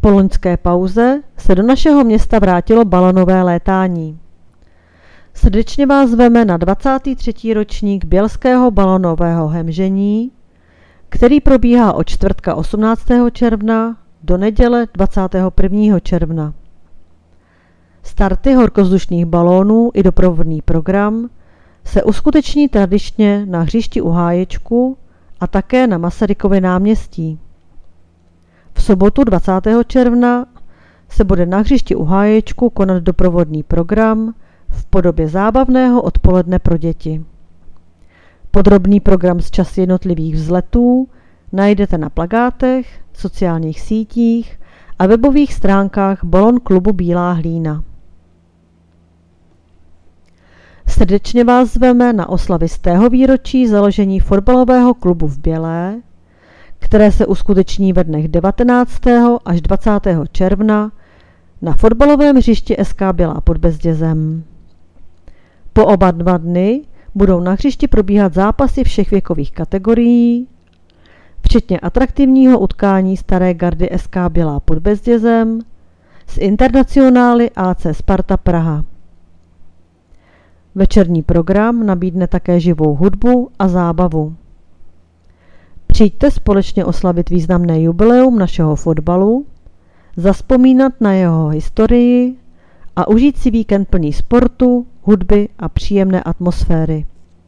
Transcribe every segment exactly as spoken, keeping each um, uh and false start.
Po loňské pauze se do našeho města vrátilo balonové létání. Srdečně vás zveme na dvacátý třetí ročník Bělského balonového hemžení, který probíhá od čtvrtka osmnáctého června do neděle dvacátého prvního června. Starty horkovzdušných balónů i doprovodný program se uskuteční tradičně na hřišti u Háječku a také na Masarykově náměstí. V sobotu dvacátého června se bude na hřišti u Háječku konat doprovodný program v podobě zábavného odpoledne pro děti. Podrobný program s časy jednotlivých vzletů najdete na plakátech, sociálních sítích a webových stránkách Balon klubu Bílá hlína. Srdečně vás zveme na oslavy stého výročí založení fotbalového klubu v Bělé, které se uskuteční ve dnech devatenáctého až dvacátého června na fotbalovém hřišti S K Bělá pod Bezdězem. Po oba dva dny budou na hřišti probíhat zápasy všech věkových kategorií, včetně atraktivního utkání staré gardy S K Bělá pod Bezdězem s internacionály A C Sparta Praha. Večerní program nabídne také živou hudbu a zábavu. Přijďte společně oslavit významné jubileum našeho fotbalu, zazpomínat na jeho historii a užít si víkend plný sportu, hudby a příjemné atmosféry.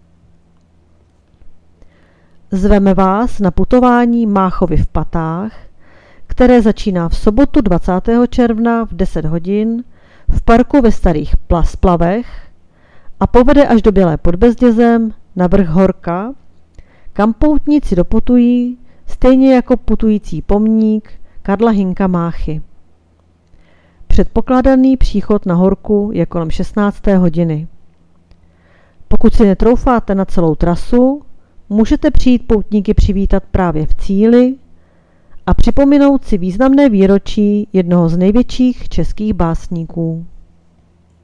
Zveme vás na putování Máchovy v Patách, které začíná v sobotu dvacátého června v deset hodin v parku ve Starých Splavech a povede až do Bělé pod Bezdězem na vrch Horka, kam poutníci doputují, stejně jako putující pomník Karla Hynka Máchy. Předpokládaný příchod na horku je kolem šestnácté hodiny. Pokud si netroufáte na celou trasu, můžete přijít poutníky přivítat právě v cíli a připomenout si významné výročí jednoho z největších českých básníků.